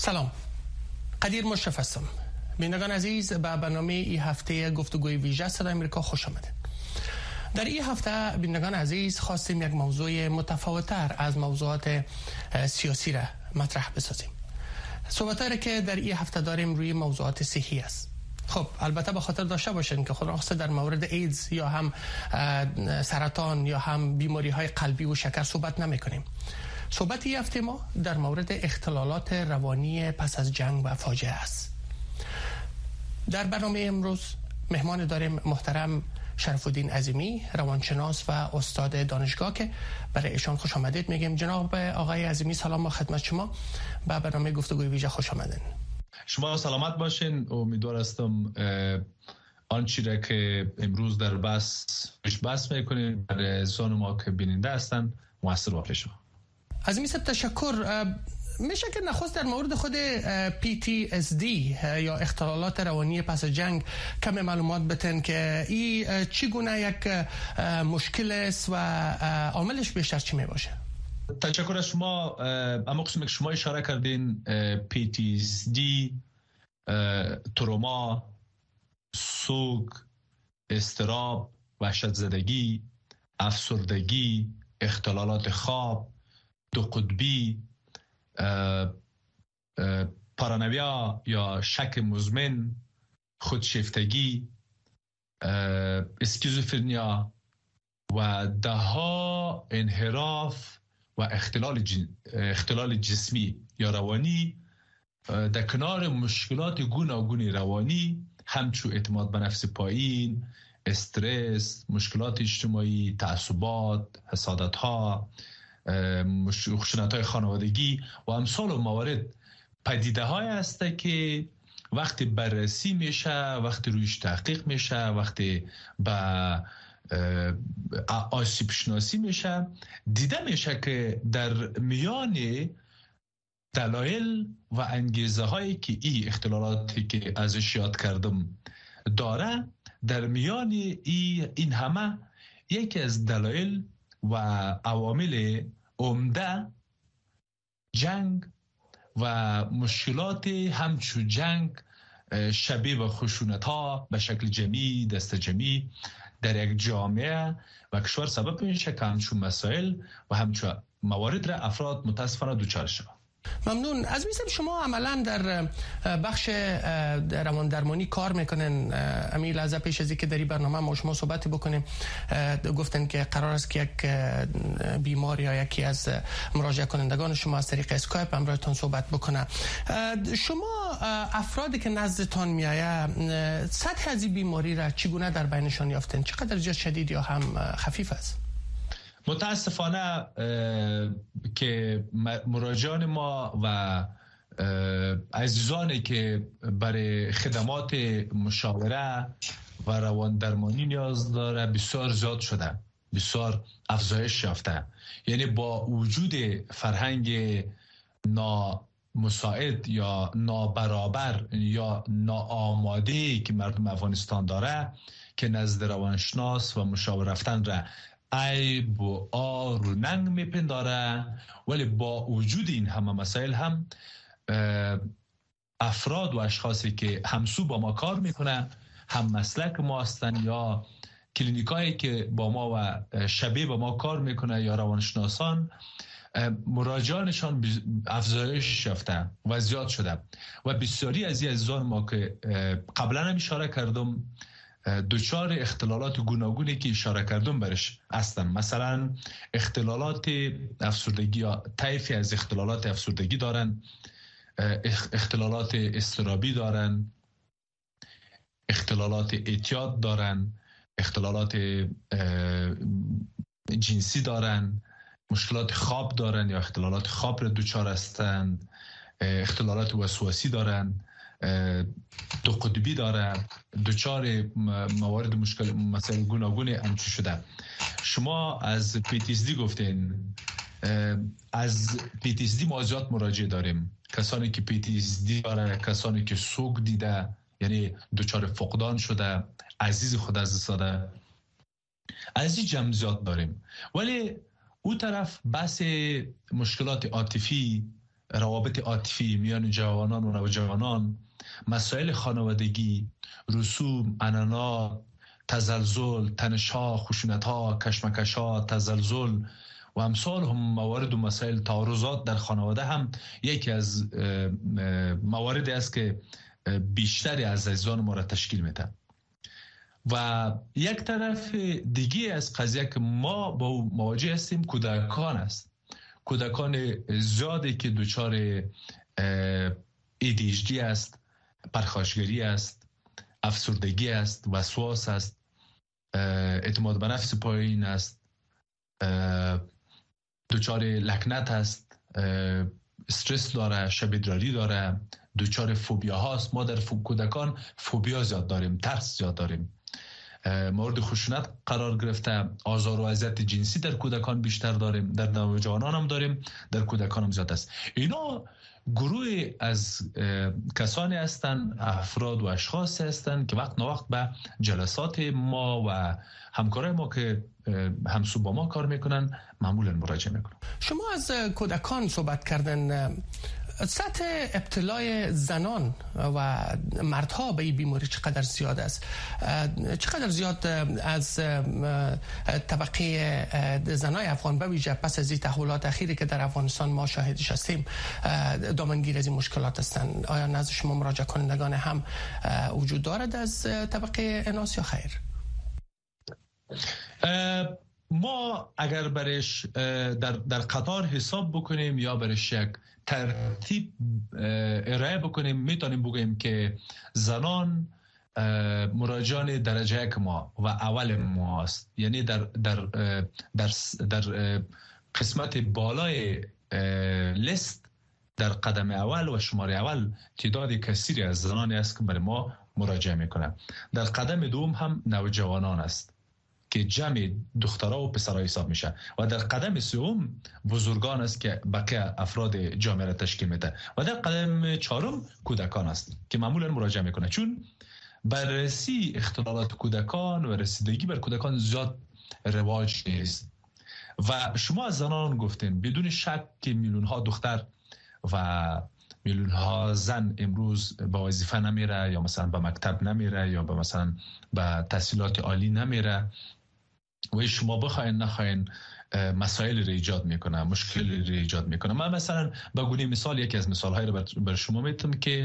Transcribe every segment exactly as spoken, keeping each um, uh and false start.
سلام، قدیر مشرف هستم. بینندگان عزیز، به برنامه این هفته گفتگوی ویژه صدای امریکا خوش آمدید. در این هفته بینندگان عزیز خواستیم یک موضوع متفاوت‌تر از موضوعات سیاسی را مطرح بسازیم. صحبت‌هایی که در این هفته داریم روی موضوعات صحی است. خب البته به خاطر داشته باشین که خدا نخواسته در مورد ایدز یا هم سرطان یا هم بیماری‌های قلبی و شکر صحبت نمی‌کنیم. صحبت این هفته ما در مورد اختلالات روانی پس از جنگ و فاجعه است. در برنامه امروز مهمان داریم محترم شرف‌الدین عظیمی، روانشناس و استاد دانشگاه که برای ایشان خوش آمدید میگیم. جناب آقای عظیمی سلام با خدمت شما. به برنامه گفتگوی ویژه خوش آمدین. شما سلامت باشین. امیدوار هستم آنچه را که امروز در بس بحث میکنیم برای زن ما که بیننده هستن موثر باشه. شما عظیمی صاحب تشکر. میشه که نخست در مورد خود پی تی اس دی یا اختلالات روانی پس از جنگ کم معلومات بتن که این چگونه یک مشکل است و عاملش بیشتر چی می باشه؟ تشکر از شما. اما قسمی که شما اشاره کردین پی تی اس دی، تروما، سوگ، اضطراب، وحشت زدگی، افسردگی، اختلالات خواب، دو قطبی، پارانویا یا شک مزمن، خودشیفتگی، اسکیزوفرنیا و دهها انحراف و اختلال جن... اختلال جسمی یا روانی در کنار مشکلات گوناگون روانی همچو اعتماد به نفس پایین، استرس، مشکلات اجتماعی، تعصبات، حسادت ها، خشونت های خانوادگی و امثال و موارد پدیده های هسته که وقتی بررسی میشه، وقتی رویش تحقیق میشه، وقتی به آسیب شناسی میشه، دیده میشه که در میان دلایل و انگیزه هایی که این اختلالاتی که ازش یاد کردم داره، در میان این همه یکی از دلایل و عوامل عمده جنگ و مشکلات همچو جنگ شبیه و خشونت ها به شکل جمعی دست جمعی در یک جامعه و کشور سبب میشه که همچون مسائل و همچون موارد را افراد متاسفانه دوچار شوند. ممنون. از میسم شما عملا در بخش روان درمانی کار میکنن. امی لحظه پیش از اینکه در این برنامه ما شما صحبت بکنیم گفتن که قرار است که یک بیمار یا یکی از مراجعه کنندگان شما از طریق اسکایپ همراهتون صحبت بکنه. شما افرادی که نزدتان میآیه سطح از این بیماری را چگونه در بینشان یافتن؟ چقدر درجه شدید یا هم خفیف است؟ متاسفانه که مراجعان ما و عزیزانی که برای خدمات مشاوره و روان درمانی نیاز داره بسیار زیاد شده، بسیار افزایش یافته. یعنی با وجود فرهنگ نامساعد یا نابرابر یا ناآماده که مردم افغانستان داره که نزد روانشناس و مشاور رفتن را عیب و آر و ننگ میپنداره، ولی با وجود این همه مسائل هم افراد و اشخاصی که همسو با ما کار میکنه، هم مسلک ما هستن یا کلینیکایی که با ما و شبیه با ما کار میکنه یا روانشناسان، مراجعانشان افزایش یافته و زیاد شده و بسیاری از این عزیزان ما که قبلا هم اشاره کردم دوچار اختلالات گوناگونی که اشاره کردم برش هستن. مثلا اختلالات افسردگی یا طیفی از اختلالات افسردگی دارن، اختلالات اضطرابی دارن، اختلالات اعتیاد دارن، اختلالات جنسی دارن، مشکلات خواب دارن یا اختلالات خواب را دوچار هستن، اختلالات وسواسی دارن، دو قطبی داره، دوچار موارد مشکل مسائل گوناگون همچو شده. شما از پی تی اس دی گفتین. از پی تی اس دی ما زیاد مراجعه داریم، کسانی که پی تی اس دی داره، کسانی که سوگ دیده یعنی دوچار فقدان شده، عزیز خود از دست داده، از این جمع زیاد داریم. ولی او طرف بحث مشکلات عاطفی روابط عاطفی میان جوانان و نوجوانان، مسائل خانوادگی، رسوم، عنعنات، تزلزل، تنش‌ها، خشونت‌ها، کشمکش‌ها، تزلزل و امثال هم موارد و مسائل، تعارضات در خانواده هم یکی از مواردی است که بیشتری از عزیزان ما را تشکیل میده. و یک طرف دیگه از قضیه که ما با مواجه هستیم کودکان است. کودکان زیادی که دچار ای دی اچ دی است، پرخاشگری است، افسردگی است، وسواس است، اعتماد به نفس پایین است، دچار لکنت است، استرس داره، شب ادراری داره، دچار فوبیا هاست. ما در کودکان فوبیا زیاد داریم، ترس زیاد داریم. مورد خشونت قرار گرفته، آزار و اذیت جنسی در کودکان بیشتر داریم، در نوجوانان هم داریم، در کودکان هم زیاد است. اینا گروه از کسانی هستند، افراد و اشخاص هستند که وقت نوقت به جلسات ما و همکارای ما که همسو با ما کار میکنن معمولا مراجعه میکنن. شما از کودکان صحبت کردن. سطح ابتلای زنان و مردها به این بیماری چقدر زیاد است؟ چقدر زیاد از طبقه زنای افغان به ویژه پس از این تحولات اخیری که در افغانستان ما شاهدش هستیم دامنگیر از این مشکلات هستند؟ آیا نزد شما مراجعه کنندگان هم وجود دارد از طبقه اناث یا خیر؟ ما اگر برش در, در قطار حساب بکنیم یا برش یک ترتیب ارائه بکنیم، میتونیم بگوییم که زنان مراجعان درجه یک ما و اول ما است. یعنی در, در, در, در قسمت بالای لیست در قدم اول و شماره اول تعداد کثیری از زنانی است که برای ما مراجعه میکنند. در قدم دوم هم نوجوانان است که جمع دخترها و پسرها حساب میشه و در قدم سوم بزرگان است که بقیه افراد جامعه را تشکیل میده و در قدم چهارم کودکان است که معمولا مراجعه میکنه، چون بررسی اختلالات کودکان و رسیدگی بر کودکان زیاد رواج نیست. و شما از زنان گفتین، بدون شک که میلیون ها دختر و میلیون ها زن امروز به وظیفه نمیره یا مثلا به مکتب نمیره یا به مثلا به تحصیلات عالی نمیره و شما بخواین نخواین مسائل رو ایجاد میکنه، مشکل رو ایجاد میکنه. من مثلا به گونه مثال یکی از مثال های رو بر شما میتونم که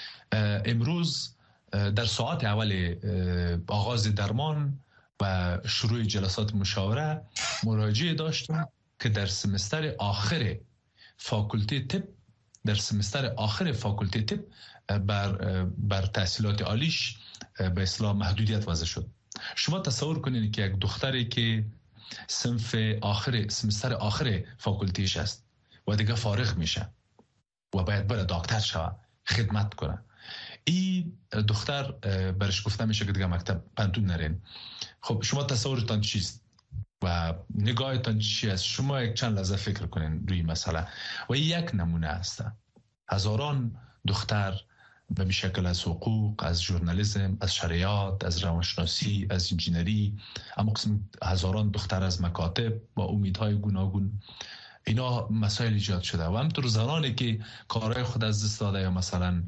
امروز در ساعت اول آغاز درمان و شروع جلسات مشاوره مراجعه داشتم که در سمستر آخر فاکولته طب در سمستر آخر فاکولته طب بر بر تحصیلات عالیش به اصطلاح محدودیت وضع شد. شما تصور کنید که یک دختری که صنف آخر سمستر آخر فاکولتیش است و دیگه فارغ میشه و باید بره دکتر شوه، خدمت کنه، این دختر برش گفته میشه که دیگه مکتب پنتون نرین. خب شما تصورتان چیست و نگاهتان چی است؟ شما یک چند لحظه فکر کنین روی مسئله. و یک نمونه است. هزاران دختر به شکل از حقوق، از ژورنالیسم، از شریعت، از روانشناسی، از انجینری، اما قسم هزاران دختر از مکاتب با امیدهای گوناگون، اینا مسائل ایجاد شده. و همطور زنانی که کارهای خود از دست داده یا مثلا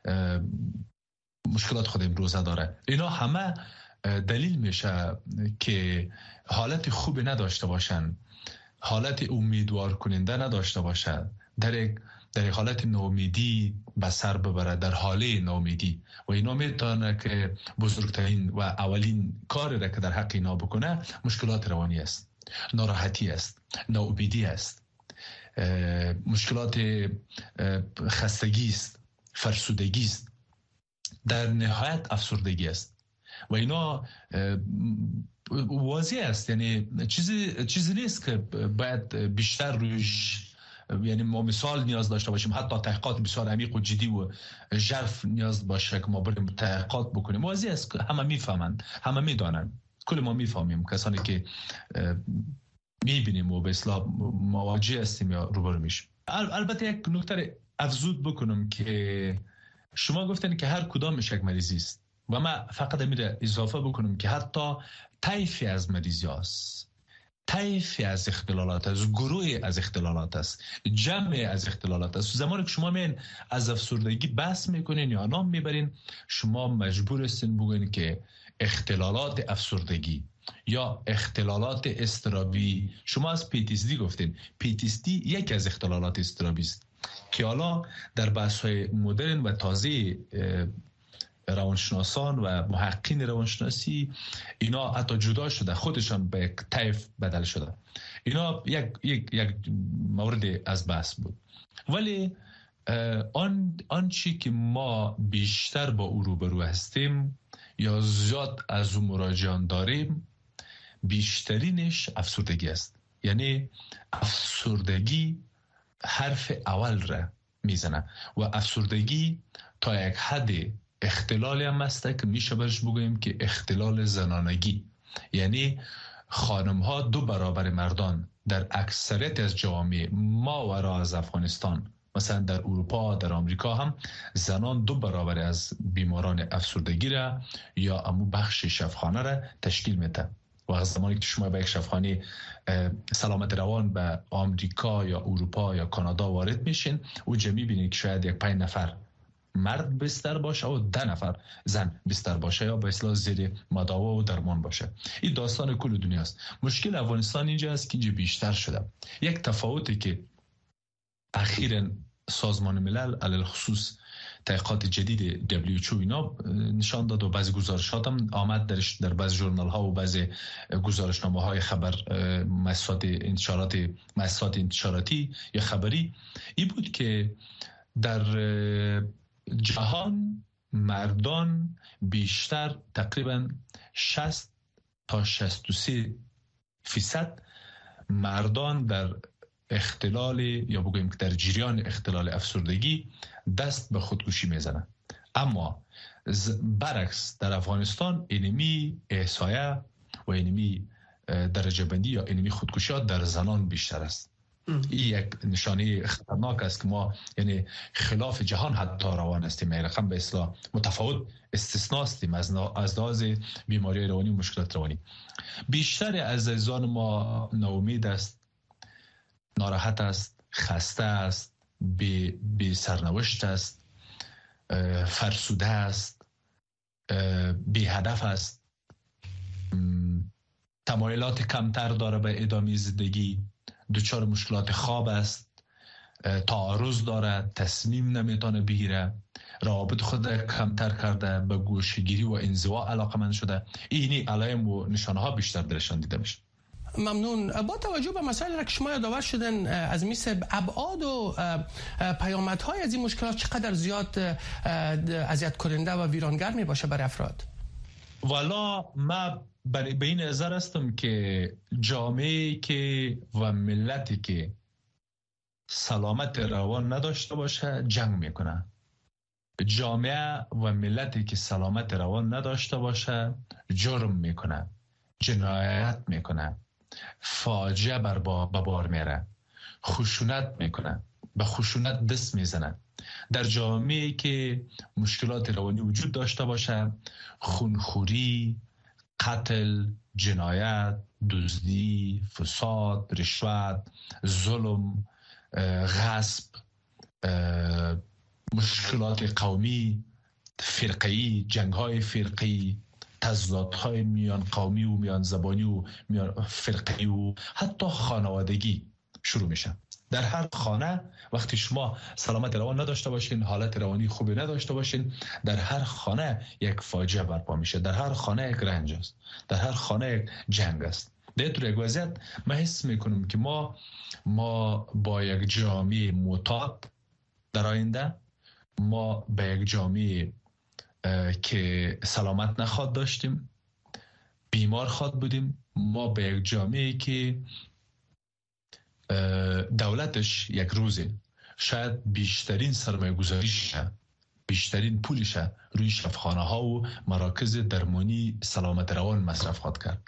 مشکلات خود امروزه داره، اینا همه دلیل میشه که حالت خوب نداشته باشن، حالت امیدوار کننده نداشته باشن، در یک در حالت ناامیدی به سر ببره، در حاله ناامیدی. و اینا میتونه که بزرگترین و اولین کاری را که در حق اینا بکنه مشکلات روانی است، ناراحتی است، ناامیدی است، مشکلات خستگی است، فرسودگی است، در نهایت افسردگی است. و اینا واضح است، یعنی چیزی چیزی نیست که باید بیشتر روش، یعنی ما مثال نیاز داشته باشیم، حتی تحقیقات بسیار عمیق و جدی و ژرف نیاز باشه که ما بریم تحقیقات بکنیم. واضح است که همه میفهمند، همه میدانند، کل ما میفهمیم، کسانی که میبینیم و به اصطلاح مواجه هستیم یا روبرو میشیم. البته یک نکته افزود بکنم که شما گفتن که هر کدامش یک مریضی است و من فقط میره اضافه بکنم که حتی طیفی از مریضی هست طیفی از اختلالات است، گروهی از اختلالات است، جمعی از اختلالات است. زمانی که شما میین از افسردگی بحث میکنین یا نام میبرین، شما مجبور هستین بگوین که اختلالات افسردگی یا اختلالات اضطرابی. شما از پی تی اس دی گفتین. پی تی اس دی یکی از اختلالات اضطرابی است که حالا در بحث‌های مدرن و تازه روانشناسان و محققین روانشناسی اینا حتی جدا شده، خودشان به یک طیف بدل شده. اینا یک یک یک مورد از بحث بود. ولی آن آن چی که ما بیشتر با او روبرو هستیم یا زیاد از او مراجعان داریم، بیشترینش افسردگی است. یعنی افسردگی حرف اول را میزنه و افسردگی تا یک حد اختلالی هم هسته که میشه برش بگوییم که اختلال زنانگی. یعنی خانم ها دو برابر مردان در اکثریت از جوامع ماورا از افغانستان، مثلا در اروپا، در آمریکا هم زنان دو برابر از بیماران افسردگی را یا امو بخش شفاخانه را تشکیل میده. و زمانی که شما به یک شفاخانه سلامت روان به آمریکا یا اروپا یا کانادا وارد میشین، او جا میبینید که شاید یک پنج نفر مرد بستر باشه و ده نفر زن بستر باشه یا به اصطلاح زیر مداوا و درمان باشه. این داستان کل دنیاست. مشکل افغانستان اینجا است که اینجا بیشتر شده. یک تفاوتی که اخیراً سازمان ملل علی خصوص تحقیقات جدید دبلیو اچ او اینا نشان داد و بعضی گزارشات هم آمد درش در بعضی ژورنال ها و بعضی گزارشنامه های خبر مؤسسات انتشارات مؤسسات انتشاراتی یا خبری این بود که در جهان مردان بیشتر تقریبا شصت تا شصت و سه فیصد مردان در اختلال یا بگوییم که در جریان اختلال افسردگی دست به خودکشی میزنن. اما برعکس در افغانستان اینمی احصایه و اینمی درجه بندی یا اینمی خودکشی ها در زنان بیشتر است. این یک نشانه خطرناک است که ما یعنی خلاف جهان حتی روان هستیم. این رقم به اصطلاح متفاوت استثناء هستیم از از لحاظ بیماری روانی و مشکلات روانی. بیشتر از عزیزان ما ناامید است، ناراحت است، خسته است، بی, بی سرنوشت است، فرسوده است، بی هدف است، تمایلات کمتر داره به ادامه زندگی، دچار مشکلات خواب است، تعارض داره، تصمیم نمیتونه بگیره، روابط خود کمتر کرده، به گوشه‌گیری و انزوا علاقمند شده. اینی علائم و نشانه ها بیشتر درشان دیده میشه. ممنون. با توجه به مسائلی را که شما یادآور شدن از مثل ابعاد و پیامدهای از این مشکلات چقدر زیاد اذیت کننده و ویرانگر می باشه برای افراد؟ والا ما به این نظر هستم که جامعه که و ملتی که سلامت روان نداشته باشه جنگ میکنه. جامعه و ملتی که سلامت روان نداشته باشه جرم میکنه، جنایت میکنه، فاجعه بر بار میره، خشونت میکنه، به خشونت دست میزنه. در جامعه که مشکلات روانی وجود داشته باشه، خونخوری، قتل، جنایت، دزدی، فساد، رشوت، ظلم، غصب، مشکلات قومی، فرقه‌ای، جنگ‌های فرقه‌ای، تضادهای میان قومی و میان زبانی و میان فرقه‌ای و حتی خانوادگی شروع میشه. در هر خانه وقتی شما سلامت روان نداشته باشین، حالت روانی خوبی نداشته باشین، در هر خانه یک فاجعه برپا میشه، در هر خانه یک رنج است، در هر خانه یک جنگ است. در طور یک وضعیت من حس میکنم که ما ما با یک جامعه معتاد در آینده، ما به یک جامعه که سلامت نخواد داشتیم، بیمار خواد بودیم، ما به یک جامعه که دولتش یک روزه شاید بیشترین سرمایه گذاریش، بیشترین پولش روی شفاخانه ها و مراکز درمانی سلامت روان مصرف خواد کرد.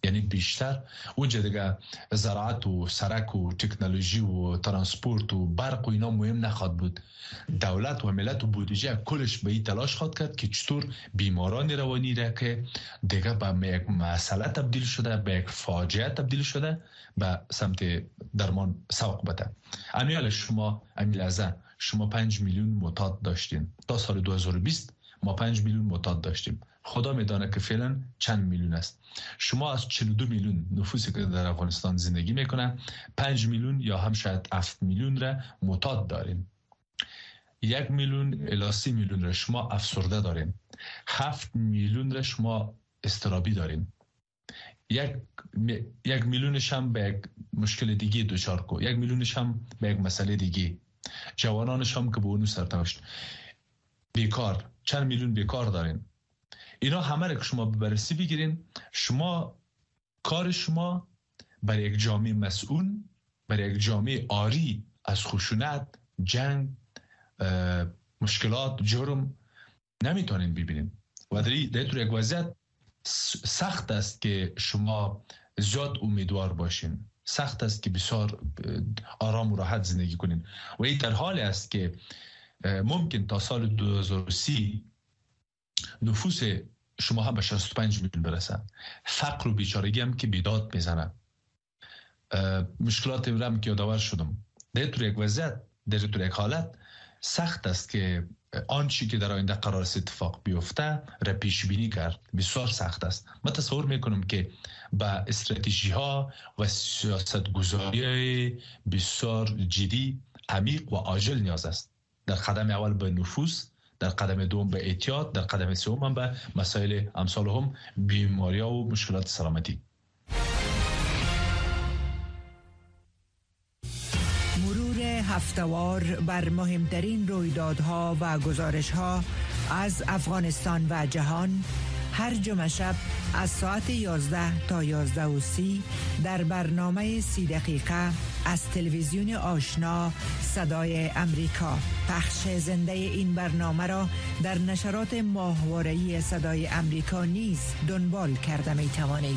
یعنی بیشتر اونجا دیگه زراعت و سرک و تکنولوژی و ترانسپورت و برق و اینا مهم نخواد بود. دولت و ملت و بودجه کلش به این تلاش خواد کرد که چطور بیماران روانی را که دیگه به یک مسئله تبدیل شده، به یک فاجعه تبدیل شده، به سمت درمان سوق بده. امیال شما امیل ازه شما پنج میلیون معتاد داشتین تا سال دو هزار و بیست. ما پنج میلیون معتاد داشتیم. خدا میدانه که فعلا چند میلیون است. شما از چهل و دو میلیون نفوسی که در افغانستان زندگی میکنن پنج میلیون یا هم شاید هفت میلیون را معتاد دارین. یک میلیون الی سی میلیون را شما افسرده دارین. هفت میلیون را شما اضطرابی دارین. یک یک میلیونش هم به یک مشکل دیگه دچار کو، یک میلیونش هم به یک مسئله دیگه. جوانانش هم که به اونو سرتاشت بیکار، چند میلیون بیکار دارین. اینا همه را که شما بررسی بگیرین، شما کار شما برای یک جامعه مسئول، برای یک جامعه آری از خشونت، جنگ، مشکلات، جرم نمیتونین ببینین. و در این یک وضعیت سخت است که شما زیاد امیدوار باشین، سخت است که بسیار آرام و راحت زندگی کنین. و این در حالی است که ممکن تا سال دو هزار و سی نفوس شما هم به شصت و پنج میلیون برسن. فقر و بیچارگی هم که بیداد میزنن. مشکلات هم که یادآور شدم. در طور یک وضعیت، در طور یک حالت سخت است که آنچه که در آینده قرار است اتفاق بیفته را پیش بینی کرد. بسیار سخت است. من تصور میکنم که با استراتژی ها و سیاست گذاری بسیار جدی، عمیق و عاجل نیاز است. در قدم اول به نفوس، در قدم دوم به احتیاط، در قدم سوم هم به مسائل امثال هم بیماری ها و مشکلات سلامتی. مرور هفته‌وار بر مهمترین رویدادها و گزارش‌ها از افغانستان و جهان هر جمعه شب از ساعت یازده تا یازده و سی در برنامه سی دقیقه از تلویزیون آشنا صدای امریکا. پخش زنده این برنامه را در نشرات ماهواره‌ای صدای امریکا نیز دنبال کرده می توانید.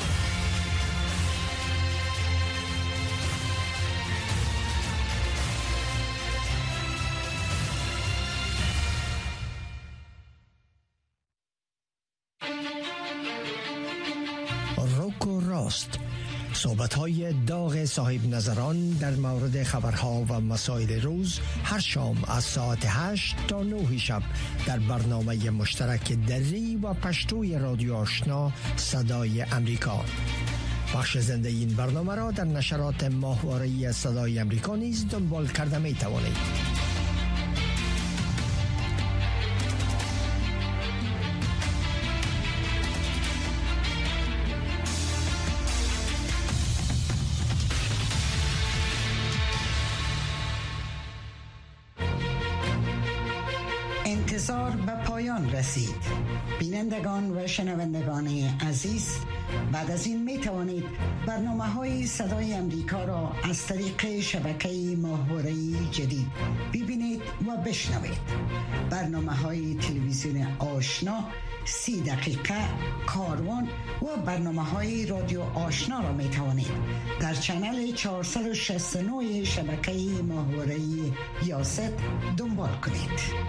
صحبت‌های داغ صاحب نظران در مورد خبرها و مسائل روز هر شام از ساعت هشت تا نه شب در برنامه مشترک دری و پشتوی رادیو آشنا صدای امریکا. بخش زنده این برنامه را در نشرات ماهواره‌ای صدای امریکا نیز دنبال کرده می توانید. انتظار به پایان رسید. بینندگان و شنوندگان عزیز، بعد از این می توانید برنامه های صدای امریکا را از طریق شبکه ماهواره‌ای جدید ببینید و بشنوید. برنامه های تلویزیون آشنا، سی دقیقه، کاروان و برنامه های رادیو آشنا را می توانید در چنل چهارصد و شصت و نه شبکه ماهواره‌ای یاست دنبال کنید.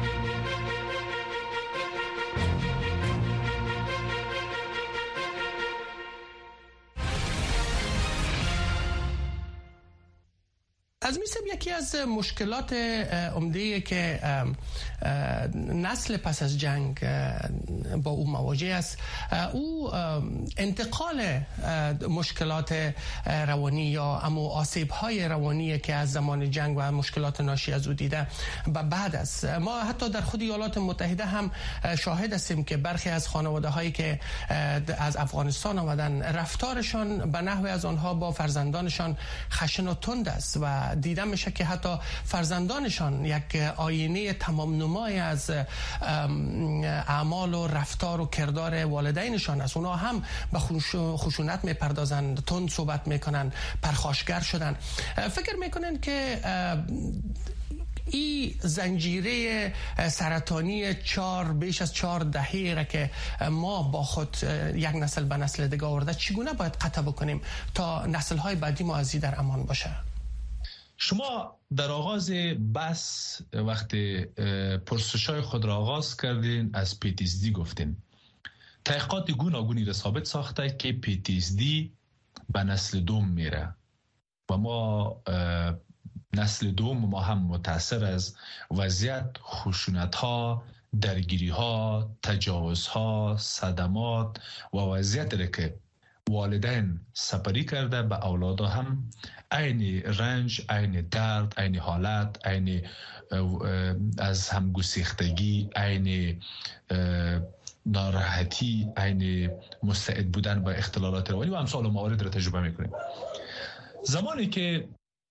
از میسم یکی از مشکلات عمده که نسل پس از جنگ با او مواجه است، او انتقال مشکلات روانی یا امو آسیب‌های روانی که از زمان جنگ و مشکلات ناشی از او دیده و بعد است. ما حتی در خود ایالات متحده هم شاهد هستیم که برخی از خانواده‌هایی که از افغانستان آمدن رفتارشان به نحو از آنها با فرزندانشان خشن و تند است و دیده میشه که حتی فرزندانشان یک آینه تمام نمای از اعمال و رفتار و کردار والدینشان است. اونا هم به خشونت میپردازند، تند صحبت میکنن، پرخاشگر شدن. فکر میکنن که این زنجیره سرطانی چهار بیش از چهار دهه را که ما با خود یک نسل به نسل دیگه آورده چگونه باید قطع بکنیم تا نسل های بعدی ما از این در امان باشه؟ شما در آغاز بحث وقتی پرسش‌های خود را آغاز کردین از پی تی اس دی گفتین. تحقیقات گوناگونی را ثابت ساخته که پی تی اس دی به نسل دوم میره و ما نسل دوم ما هم متاثر از وضعیت خشونت ها، درگیری ها، تجاوز ها، صدمات و وضعیت را که والدین سپری کرده به اولاد هم عین رنج، عین درد، عین حالت، عین از هم گسیختگی، عین ناراحتی، عین مستعد بودن به اختلالات روانی و امثال موارد را تجربه میکنیم. زمانی که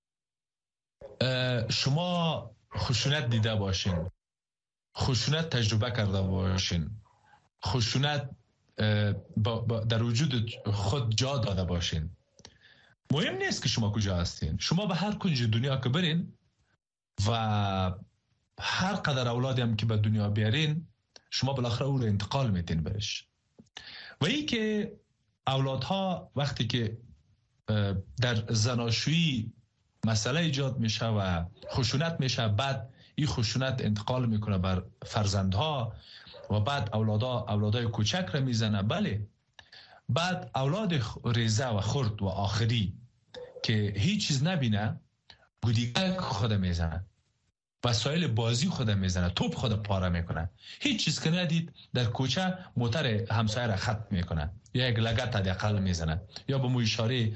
شما خشونت دیده باشین، خشونت تجربه کرده باشین، خشونت در وجود خود جا داده باشین، مهم نیست که شما کجا هستین. شما به هر کنج دنیا که برین و هر قدر اولادی هم که به دنیا بیارین، شما بالاخره او رو انتقال میتین برش. و این که اولادها وقتی که در زناشویی مسئله ایجاد میشه و خشونت میشه، بعد این خشونت انتقال میکنه بر فرزندها و بعد اولادها اولادای کوچک را میزنه. بله، بعد اولاد ریزه و خرد و آخری که هیچ چیز نبینه گودیگک خود میزنه، وسایل بازی خود میزنه، توپ خود پاره میکنه، هیچ چیز که ندید در کوچه موتر همسایه را خط میکنه یا یک لگت حداقل میزنه یا با مو اشاره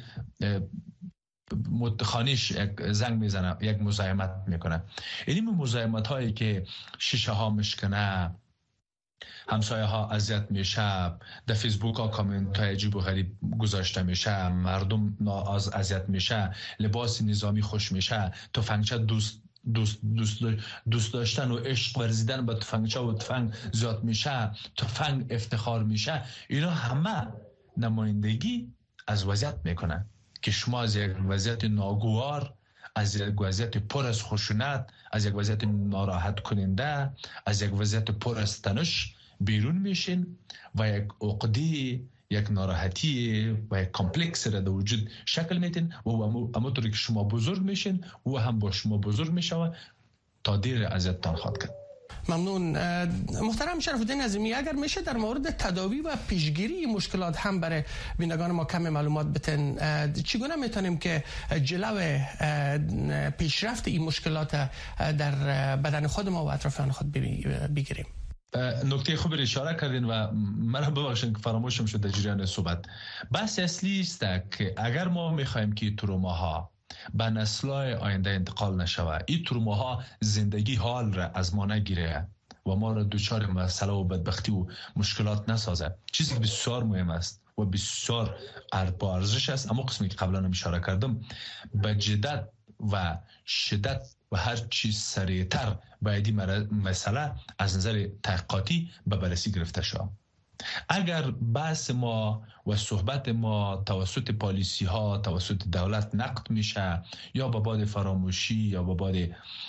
خانیش یک زنگ میزنه، یک مزاحمت میکنه. این مزاحمت هایی که شیشه ها مشکنه، همسایه ها اذیت میشه، در فیسبوک ها کامنت های عجیب و غریب گذاشته میشه، مردم از اذیت میشه، لباس نظامی خوش میشه، تفنگچه دوست دوست دوست دوست داشتن و عشق ورزیدن به تفنگچه و تفنگ زیاد میشه، تفنگ افتخار میشه. اینا همه نمایندگی از وضعیت میکنه که شما از یک وضعیت ناگوار، از یک وضعیت پر از خشونت، از یک وضعیت ناراحت کننده، از یک وضعیت پر از تنش بیرون میشین و یک عقدی، یک ناراحتی و یک کامپلکس را در وجود شکل میتین و همونطوری که شما بزرگ میشین و هم با شما بزرگ میشه تا دیر اذیتتان خواهد کرد. ممنون. محترم شرف الدین عظیمی، اگر میشه در مورد تداوی و پیشگیری مشکلات هم برای بینندگان ما کم معلومات بتن. چگونه میتونیم که جلو پیشرفت این مشکلات در بدن خود ما و اطرافیان خود بگیریم؟ نکته خوبی اشاره کردین و من ببخشید که فراموشم شد در جریان صحبت. بحث اصلی است که اگر ما میخوایم که تروماها به نسل‌های آینده انتقال نشوه، این تروماها زندگی حال را از ما نگیره و ما را دوچار مسئله و بدبختی و مشکلات نسازه، چیزی که بسیار مهم است و بسیار با ارزش است. اما قسمی که قبلا اشاره کردم، به جدت و شدت و هر چیز سریعتر باید این مسئله از نظر تحقیقاتی به بررسی گرفته شود. اگر بحث ما و صحبت ما توسط پالیسی ها، توسط دولت نقد میشه یا به باد فراموشی یا به باد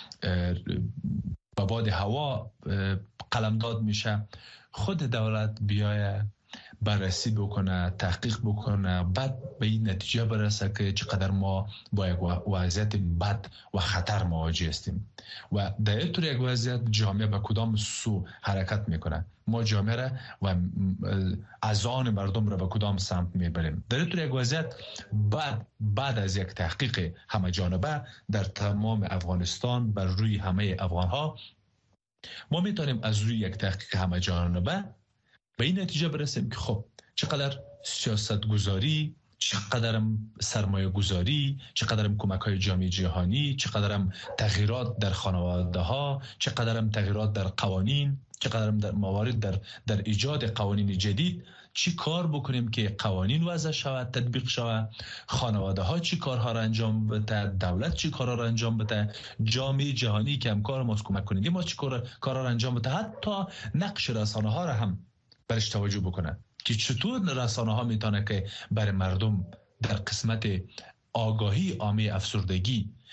به باد هوا قلمداد میشه، خود دولت بیایه بررسی بکنه، تحقیق بکنه، بعد به این نتیجه برسه که چقدر ما با یک وضعیت بد و خطر مواجه هستیم و در این طور یک وضعیت جامعه به کدام سو حرکت میکنه، ما جامعه را و اذهان مردم را به کدام سمت میبریم. در این طور یک وضعیت بعد بعد از یک تحقیق همه جانبه در تمام افغانستان بر روی همه افغان ها، ما میتونیم از روی یک تحقیق همه جانبه به این نتیجه برسیم که خب چقدر سیاست گذاری، چقدرم سرمایه گذاری، چقدرم کمک های جامعه جهانی، چقدرم تغییرات در خانواده ها، چقدرم تغییرات در قوانین، چقدرم در موارد در در ایجاد قوانین جدید، چی کار بکنیم که قوانین وضع شود، تطبیق شود، خانواده ها چی کارها را انجام بده، دولت چی کارها را انجام بده، جامعه جهانی که همکار ماست کمک کننده ما چی کارها را انجام بده، حتی نقش رسانه ها را هم برش توجه بکنه که چطور رسانه ها میتونه که برای مردم در قسمت آگاهی عامه افسردگی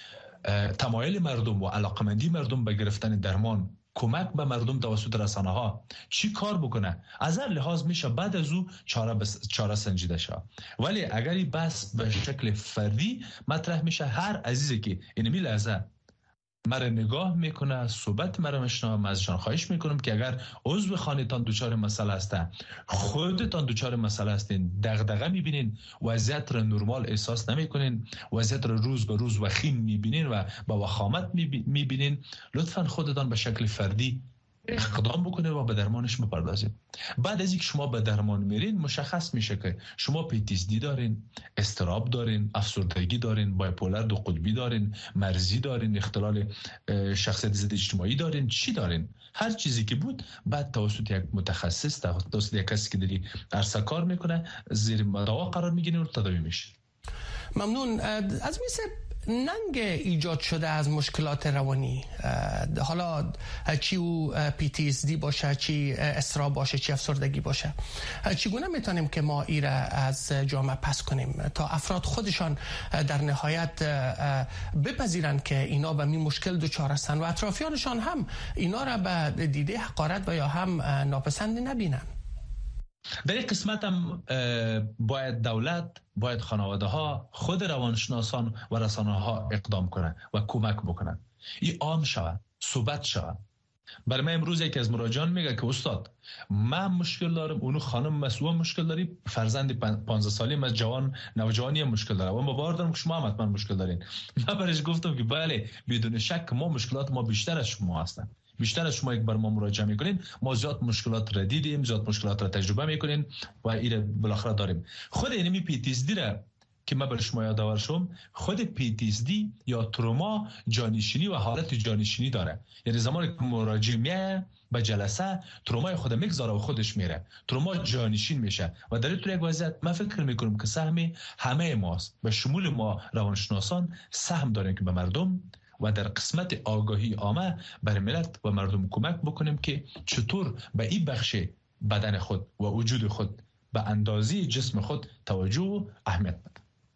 تمایل مردم و علاقمندی مردم به گرفتن درمان، کمک به مردم توسط رسانه ها چی کار بکنه، از هر لحاظ میشه بعد از او چاره, بس... چاره سنجیده شد. ولی اگری بس به شکل فردی مطرح میشه، هر عزیزی که اینمی لحظه مرا نگاه میکنه، صحبت مرا میشنوه، ازشان خواهش میکنم که اگر عضو خانه‌تان دوچار مسئله هسته، خودتان دوچار مسئله هستین، دغدغه میبینین، وضعیت را نرمال احساس نمیکنین، وضعیت را روز به روز وخیم میبینین و با وخامت میبینین، لطفا خودتان به شکل فردی اقدام بکنه و به درمانش بپردازید. بعد از اینکه شما به درمان میرین مشخص میشه که شما پی تی اس دی دارین، اضطراب دارین، افسردگی دارین، بایپولر دو قطبی دارین، مرزی دارین، اختلال شخصیت ضد اجتماعی دارین، چی دارین؟ هر چیزی که بود بعد توسط یک متخصص، توسط یک کسی که دیگه عرصه کار میکنه زیر مداوا قرار میگیرین و تداوی میشه. ممنون. از میسه ننگ ایجاد شده از مشکلات روانی، حالا چی او پی تی اس دی باشه، چی اضطراب باشه، چی افسردگی باشه، چگونه میتونیم که ما ایره از جامعه پس کنیم تا افراد خودشان در نهایت بپذیرن که اینا به می مشکل دچار هستن و اطرافیانشان هم اینا را به دیده حقارت و یا هم ناپسند نبینن؟ در این قسمت هم باید دولت، باید خانواده ها، خود روانشناسان و رسانه ها اقدام کنند و کمک بکنند. این عام شود، صحبت شود. برای من امروز یکی از مراجعان میگه که استاد من مشکل دارم، اونو خانم مسئول مشکل داری، فرزند پانزده سالی من جوان نوجوانی مشکل داره و من باور دارم که شما هم حتما مشکل دارین. من برایش گفتم که بله، بدون شک ما مشکلات ما بیشتر از شما هستن. بیشتر از شما یک بار ما مراجعه میکنین، ما زیاد مشکلات را دیدیم، زیاد مشکلات را تجربه میکنین و این بالاخره داریم. خود اینمی پی تی اس دی را که من برای شما یادآور شم، خود پی تی اس دی یا تروما جانشینی و حالت جانشینی داره. یعنی زمانی که مراجع میه به جلسه ترومای خود میگذاره و خودش میره، تروما جانشین میشه و در این یک وضعیت من فکر میکنم که سهم همه ماست، به شمول ما روانشناسان سهم داریم که به مردم و در قسمت آگاهی عامه برای ملت و مردم کمک بکنیم که چطور به این بخش بدن خود و وجود خود به اندازه جسم خود توجه و اهمیت بده.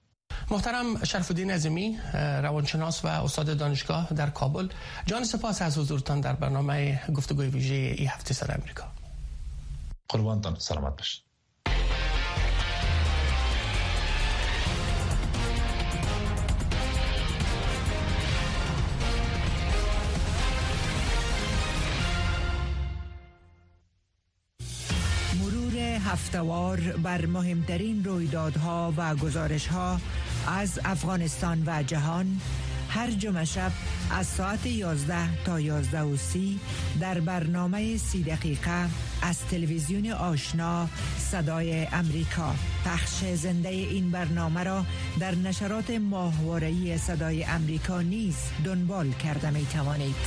محترم شرف الدین عظیمی، روانشناس و استاد دانشگاه در کابل، جان سپاس از حضورتان در برنامه گفتگوی ویژه این هفته صدای امریکا. قربانتان، سلامت باشید. هفته‌وار بر مهمترین رویدادها و گزارش‌ها از افغانستان و جهان هر جمعه شب از ساعت یازده تا یازده و سی در برنامه سی دقیقه از تلویزیون آشنا صدای امریکا. پخش زنده این برنامه را در نشرات ماهواره‌ای صدای امریکا نیز دنبال کرده می توانید.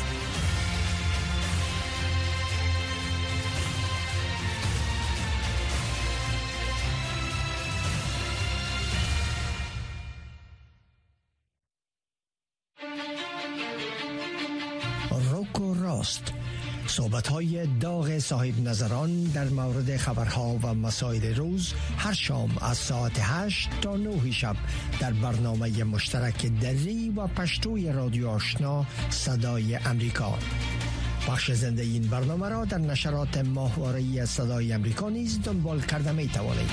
صحبت‌های داغ صاحب نظران در مورد خبرها و مسائل روز هر شام از ساعت هشت تا نه شب در برنامه مشترک دری و پشتوی رادیو آشنا صدای امریکا. بخش زنده این برنامه را در نشرات ماهواره‌ای صدای امریکا نیز دنبال کرده می توانید.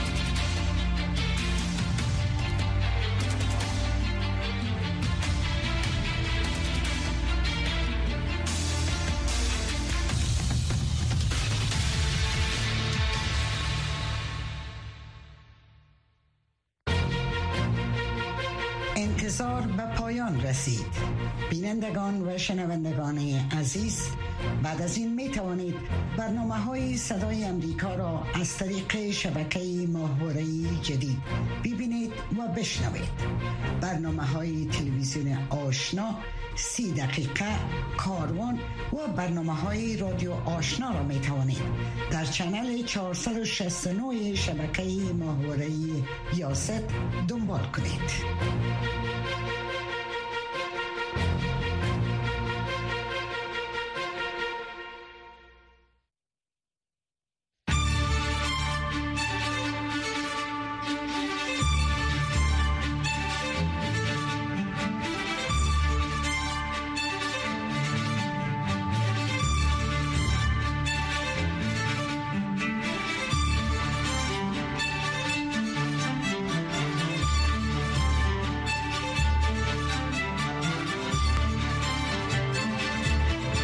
انتظار به پایان رسید. بینندگان و شنوندگان عزیز، بعد از این می توانید برنامه های صدای امریکا را از طریق شبکه ماهواره‌ای جدید ببینید و بشنوید. برنامه های تلویزیون آشنا، سی دقیقه، کاروان و برنامه های رادیو آشنا را می توانید در چنل چهارصد و شصت و نه شبکه ماهواره‌ای یاست دنبال کنید.